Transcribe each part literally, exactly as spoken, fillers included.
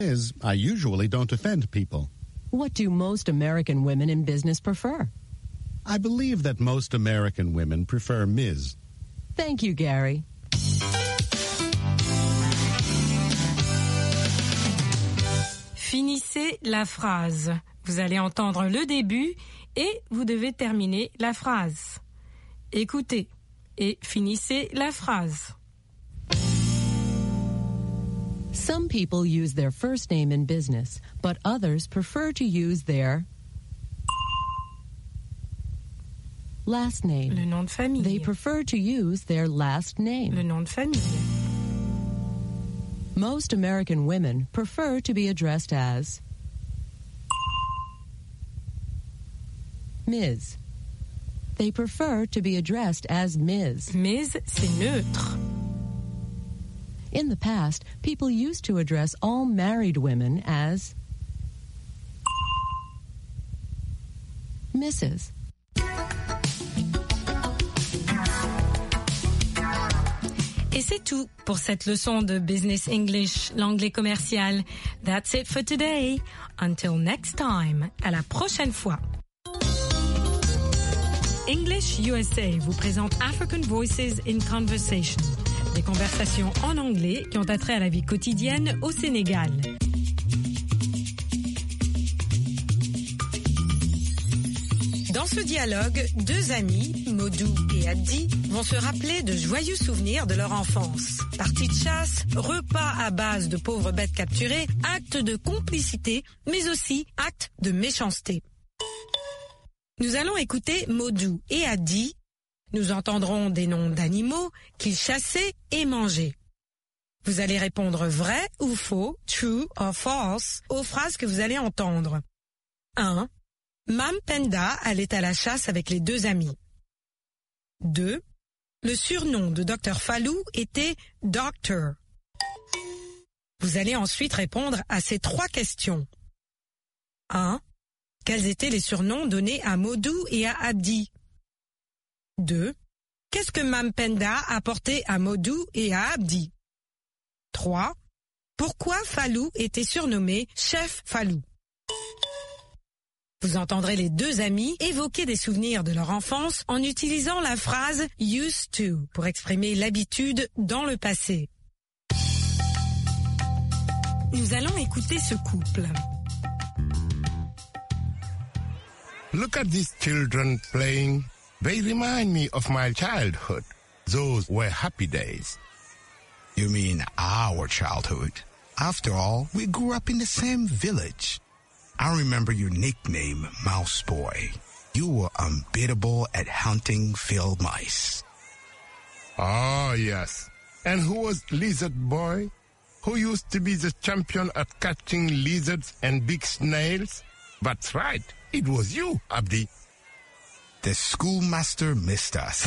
Is I usually don't offend people. What do most American women in business prefer? I believe that most American women prefer Miz. Thank you, Gary. Finissez la phrase. Vous allez entendre le début et vous devez terminer la phrase. Écoutez et finissez la phrase. Some people use their first name in business, but others prefer to use their last name. Le nom de famille. They prefer to use their last name. Le nom de famille. Most American women prefer to be addressed as Miz. They prefer to be addressed as Miz. Miz, c'est neutre. In the past, people used to address all married women as Missus Et c'est tout pour cette leçon de Business English, l'anglais commercial. That's it for today. Until next time. À la prochaine fois. English U S A vous présente African Voices in Conversation. Des conversations en anglais qui ont attrait à la vie quotidienne au Sénégal. Dans ce dialogue, deux amis, Modou et Abdi, vont se rappeler de joyeux souvenirs de leur enfance. Parties de chasse, repas à base de pauvres bêtes capturées, actes de complicité, mais aussi actes de méchanceté. Nous allons écouter Modou et Abdi. Nous entendrons des noms d'animaux qu'ils chassaient et mangeaient. Vous allez répondre vrai ou faux, true or false, aux phrases que vous allez entendre. un. Mam Penda allait à la chasse avec les deux amis. deux. Le surnom de docteur Fallou était Doctor. Vous allez ensuite répondre à ces trois questions. un. Quels étaient les surnoms donnés à Modou et à Abdi? deux. Qu'est-ce que Mam Penda apportait à Modou et à Abdi? trois. Pourquoi Fallou était surnommé Chef Fallou? Vous entendrez les deux amis évoquer des souvenirs de leur enfance en utilisant la phrase « used to » pour exprimer l'habitude dans le passé. Nous allons écouter ce couple. Look at these children playing. They remind me of my childhood. Those were happy days. You mean our childhood? After all, we grew up in the same village. I remember your nickname, Mouse Boy. You were unbeatable at hunting field mice. Oh, yes. And who was Lizard Boy? Who used to be the champion at catching lizards and big snails? That's right. It was you, Abdi. The schoolmaster missed us.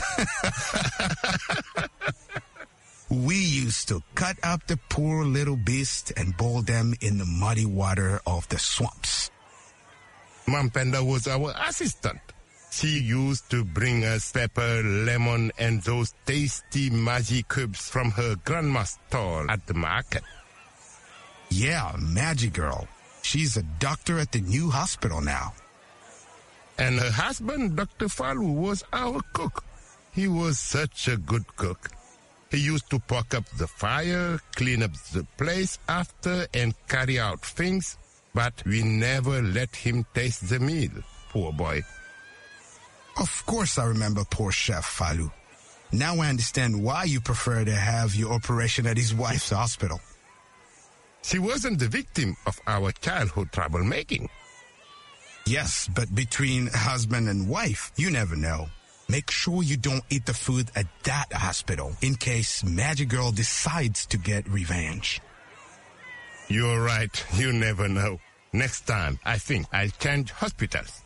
We used to cut up the poor little beasts and boil them in the muddy water of the swamps. Mam Penda was our assistant. She used to bring us pepper, lemon, and those tasty magic cubes from her grandma's stall at the market. Yeah, Magic Girl. She's a doctor at the new hospital now. And her husband, Doctor Fallou, was our cook. He was such a good cook. He used to poke up the fire, clean up the place after, and carry out things, but we never let him taste the meal, poor boy. Of course I remember poor Chef Fallou. Now I understand why you prefer to have your operation at his wife's hospital. She wasn't the victim of our childhood troublemaking. Yes, but between husband and wife, you never know. Make sure you don't eat the food at that hospital in case Magic Girl decides to get revenge. You're right. You never know. Next time, I think I'll change hospitals.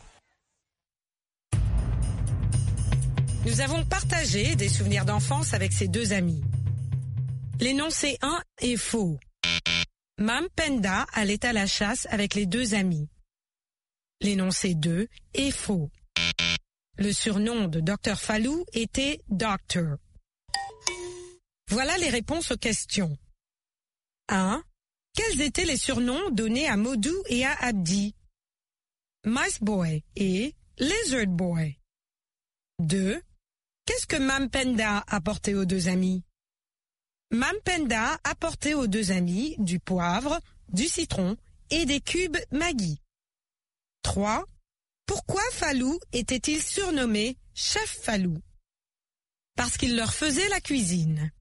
Nous avons partagé des souvenirs d'enfance avec ces deux amis. L'énoncé un est faux. Mam Penda allait à la chasse avec les deux amis. L'énoncé deux est faux. Le surnom de docteur Fallou était Doctor. Voilà les réponses aux questions. un. Quels étaient les surnoms donnés à Modou et à Abdi? Mice Boy et Lizard Boy. deux. Qu'est-ce que Mam Penda apportait aux deux amis? Mam Penda apportait aux deux amis du poivre, du citron et des cubes Maggi. trois. Pourquoi Falou était-il surnommé Chef Falou? Parce qu'il leur faisait la cuisine.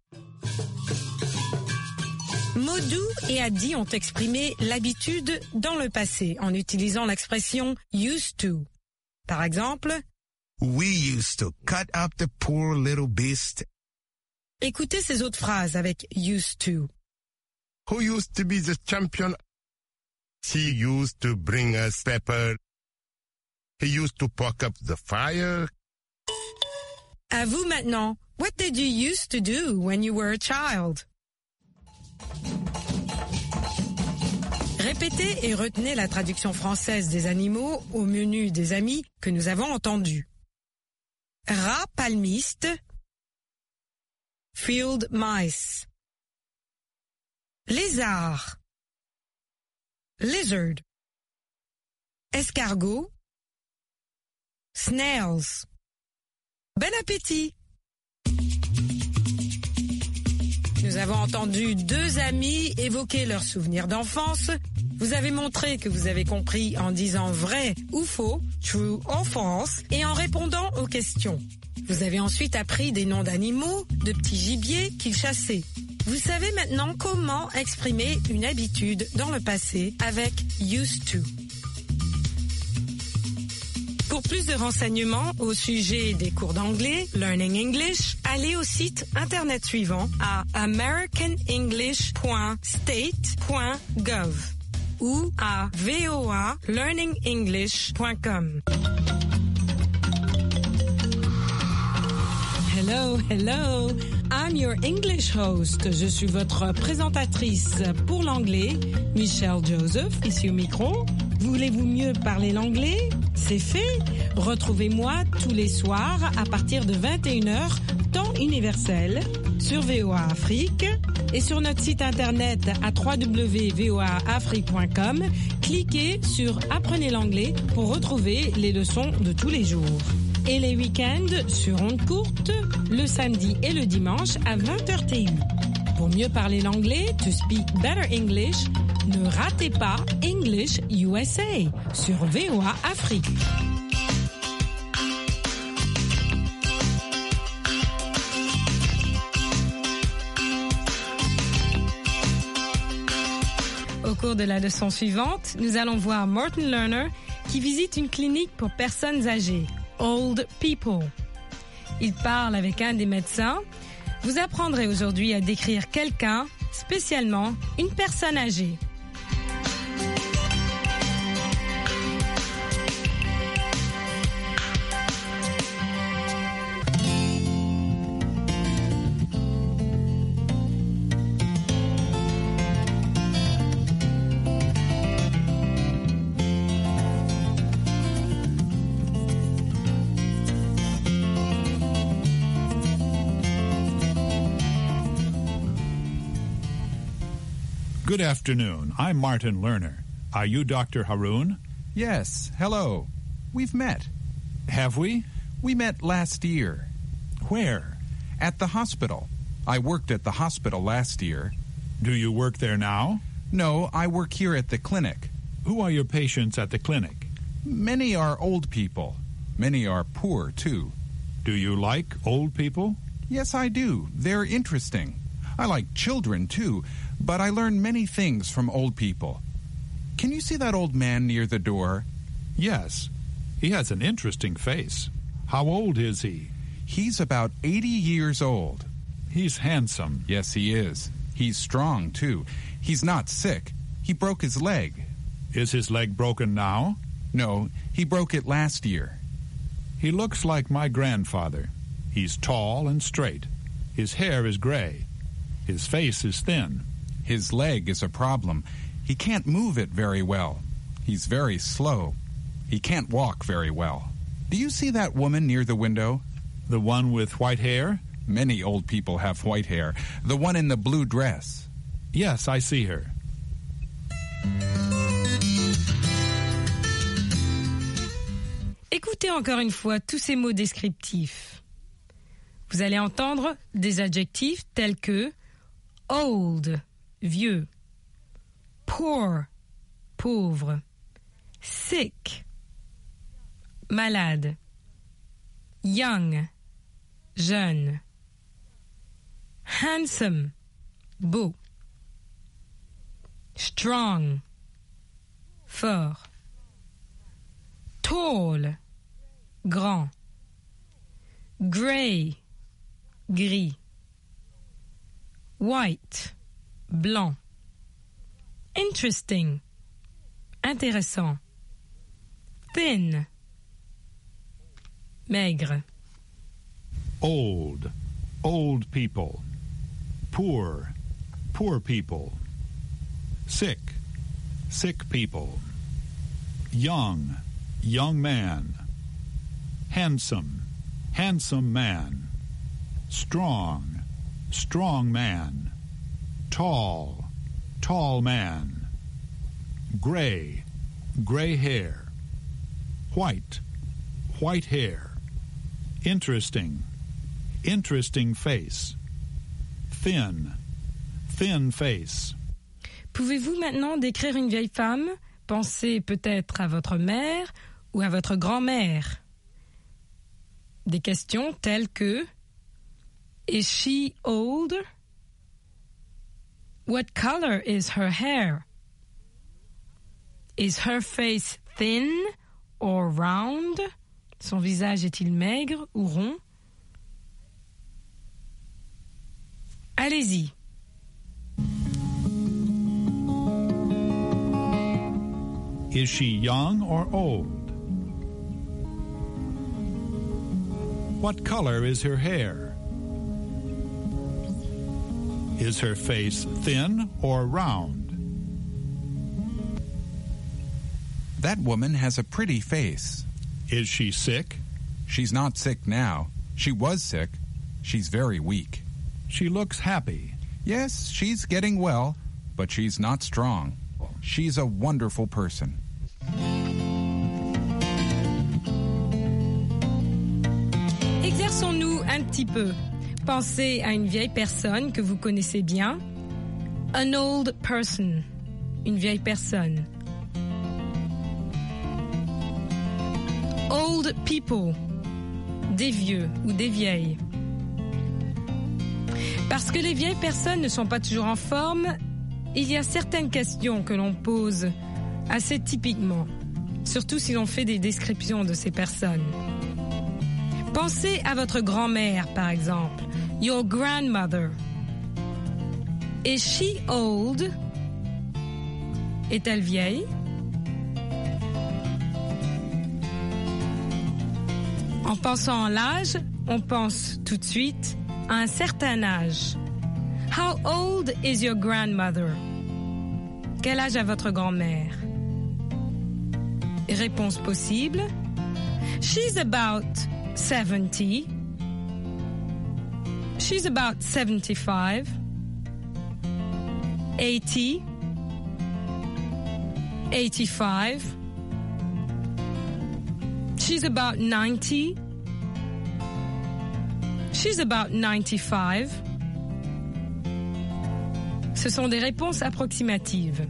Modou et Abdi ont exprimé l'habitude dans le passé en utilisant l'expression used to. Par exemple, We used to cut up the poor little beast. écoutez ces autres phrases avec used to. Who used to be the champion? He used to bring us pepper. He used to poke up the fire. À vous maintenant. What did you used to do when you were a child? Répétez et retenez la traduction française des animaux au menu des amis que nous avons entendu. Rat palmiste, field mice. Lézard, lizard. Escargot, snails. Bon appétit! Nous avons entendu deux amis évoquer leurs souvenirs d'enfance. Vous avez montré que vous avez compris en disant vrai ou faux, true or false, et en répondant aux questions. Vous avez ensuite appris des noms d'animaux, de petits gibiers qu'ils chassaient. Vous savez maintenant comment exprimer une habitude dans le passé avec used to. Pour plus de renseignements au sujet des cours d'anglais, Learning English, allez au site internet suivant à american english point state point gov ou à v o a learning english point com. Hello, hello. I'm your English host. Je suis votre présentatrice pour l'anglais, Michelle Joseph, ici au micro. Voulez-vous mieux parler l'anglais? C'est fait. Retrouvez-moi tous les soirs à partir de vingt et une heures, temps universel, sur V O A Afrique et sur notre site internet à w w w point v o a afrique point com. Cliquez sur Apprenez l'anglais pour retrouver les leçons de tous les jours. Et les week-ends sur ondes courtes, le samedi et le dimanche à vingt heures T U. Pour mieux parler l'anglais, to speak better English, ne ratez pas English U S A sur V O A Afrique. Au cours de la leçon suivante, nous allons voir Morten Lerner qui visite une clinique pour personnes âgées, Old People. Il parle avec un des médecins. Vous apprendrez aujourd'hui à décrire quelqu'un, spécialement une personne âgée. Good afternoon. I'm Martin Lerner. Are you Doctor Haroon? Yes, hello. We've met. Have we? We met last year. Where? At the hospital. I worked at the hospital last year. Do you work there now? No, I work here at the clinic. Who are your patients at the clinic? Many are old people. Many are poor, too. Do you like old people? Yes, I do. They're interesting. I like children, too, but I learn many things from old people. Can you see that old man near the door? Yes. He has an interesting face. How old is he? He's about eighty years old. He's handsome. Yes, he is. He's strong, too. He's not sick. He broke his leg. Is his leg broken now? No, he broke it last year. He looks like my grandfather. He's tall and straight. His hair is gray. His face is thin. His leg is a problem. He can't move it very well. He's very slow. He can't walk very well. Do you see that woman near the window? The one with white hair? Many old people have white hair. The one in the blue dress. Yes, I see her. Écoutez encore une fois tous ces mots descriptifs. Vous allez entendre des adjectifs tels que old, vieux, poor, pauvre, sick, malade, young, jeune, handsome, beau, strong, fort, tall, grand, grey, gris, white, blanc, interesting, intéressant, thin, maigre. Old, old people. Poor, poor people. Sick, sick people. Young, young man. Handsome, handsome man. Strong, strong man. Tall, tall man. Gray, gray hair. White, white hair. Interesting, interesting face. Thin, thin face. Pouvez-vous maintenant décrire une vieille femme? Pensez peut-être à votre mère ou à votre grand-mère. Des questions telles que Is she old? What color is her hair? Is her face thin or round? Son visage est-il maigre ou rond? Allez-y. Is she young or old? What color is her hair? Is her face thin or round? That woman has a pretty face. Is she sick? She's not sick now. She was sick. She's very weak. She looks happy. Yes, she's getting well, but she's not strong. She's a wonderful person. Exerçons-nous un petit peu. Pensez à une vieille personne que vous connaissez bien. An old person. Une vieille personne. Old people. Des vieux ou des vieilles. Parce que les vieilles personnes ne sont pas toujours en forme, il y a certaines questions que l'on pose assez typiquement, surtout si l'on fait des descriptions de ces personnes. Pensez à votre grand-mère, par exemple. Your grandmother. Is she old? Est-elle vieille? En pensant à l'âge, on pense tout de suite à un certain âge. How old is your grandmother? Quel âge a votre grand-mère? Réponse possible. She's about seventy. She's about seventy-five. eighty. eighty-five. She's about ninety. She's about ninety-five. Ce sont des réponses approximatives.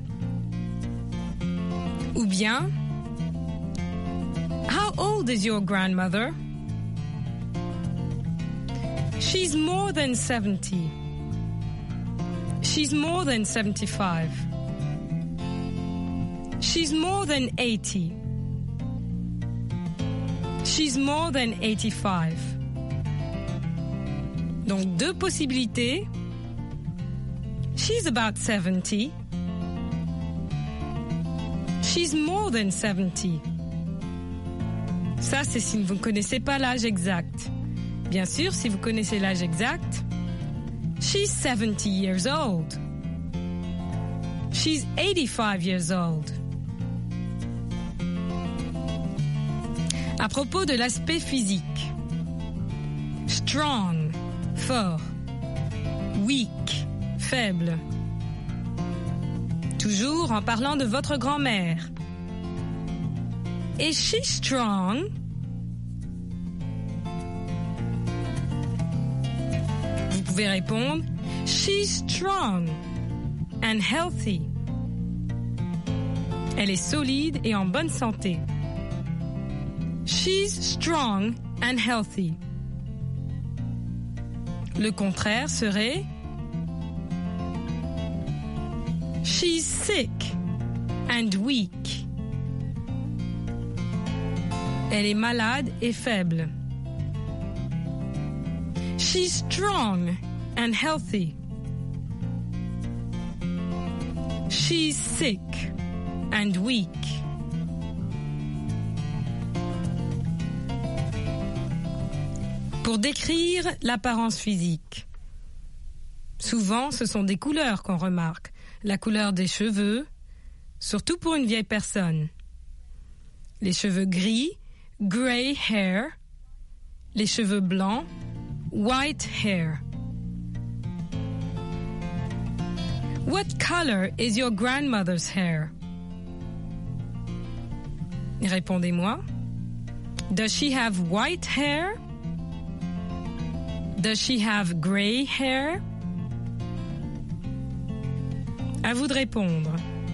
Ou bien, how old is your grandmother? She's more than seventy. She's more than seventy-five. She's more than eighty. She's more than eighty-five. Donc deux possibilités. She's about seventy. She's more than seventy. Ça, c'est si vous ne connaissez pas l'âge exact. Bien sûr, si vous connaissez l'âge exact, she's seventy years old. She's eighty-five years old. À propos de l'aspect physique. Strong, fort. Weak, faible. Toujours en parlant de votre grand-mère. Is she strong? pouvez répondre « She's strong and healthy ». Elle est solide et en bonne santé. She's strong and healthy. Le contraire serait She's sick and weak. Elle est malade et faible. She's strong and healthy. She's sick and weak. Pour décrire l'apparence physique, souvent ce sont des couleurs qu'on remarque. La couleur des cheveux, surtout pour une vieille personne. Les cheveux gris, grey hair. Les cheveux blancs, white hair. What color is your grandmother's hair? Répondez-moi. Does she have white hair? Does she have grey hair? À vous de répondre.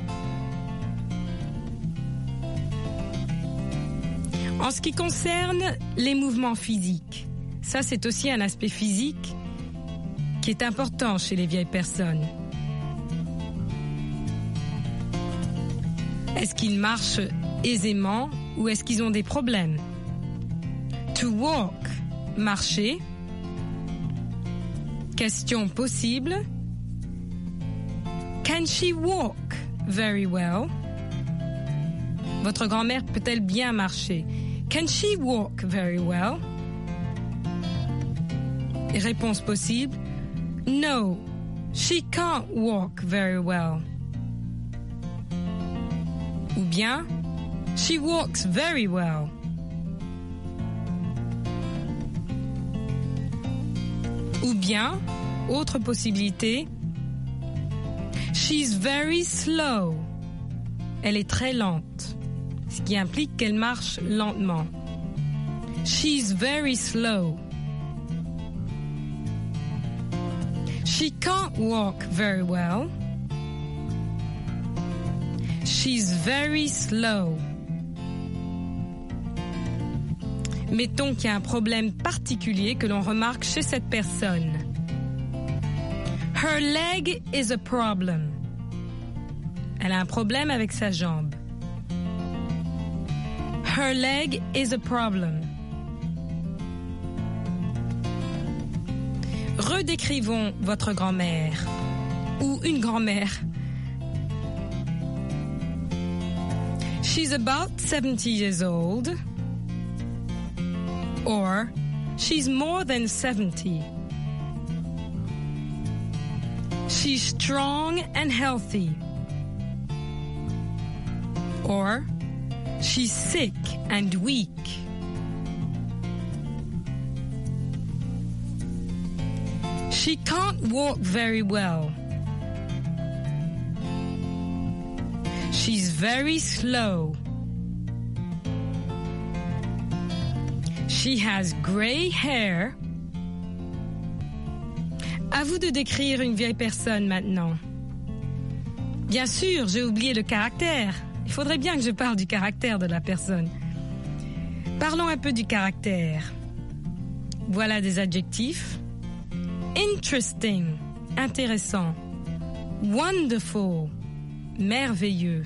En ce qui concerne les mouvements physiques, ça c'est aussi un aspect physique qui est important chez les vieilles personnes. Est-ce qu'ils marchent aisément ou est-ce qu'ils ont des problèmes? To walk, marcher. Question possible. Can she walk very well? Votre grand-mère peut-elle bien marcher? Can she walk very well? Et réponse possible. No, she can't walk very well. Ou bien, she walks very well. Ou bien, autre possibilité, she's very slow. Elle est très lente, ce qui implique qu'elle marche lentement. She's very slow. She can't walk very well. She's very slow. Mettons qu'il y a un problème particulier que l'on remarque chez cette personne. Her leg is a problem. Elle a un problème avec sa jambe. Her leg is a problem. Redécrivons votre grand-mère ou une grand-mère. She's about seventy years old. Or, she's more than seventy. She's strong and healthy. Or, she's sick and weak. She can't walk very well. She's very slow. She has gray hair. À vous de décrire une vieille personne maintenant. Bien sûr, j'ai oublié le caractère. Il faudrait bien que je parle du caractère de la personne. Parlons un peu du caractère. Voilà des adjectifs. Interesting, intéressant. Wonderful, merveilleux.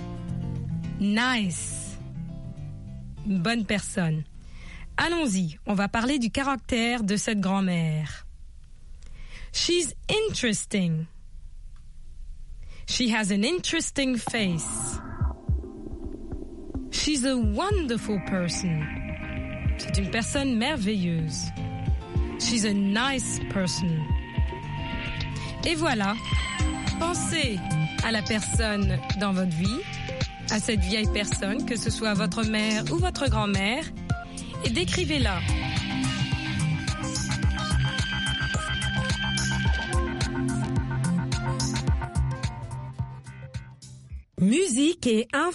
Nice, une bonne personne. Allons-y, on va parler du caractère de cette grand-mère. She's interesting. She has an interesting face. She's a wonderful person. C'est une personne merveilleuse. She's a nice person. Et voilà, pensez à la personne dans votre vie, à cette vieille personne, que ce soit votre mère ou votre grand-mère, et décrivez-la. Musique et info.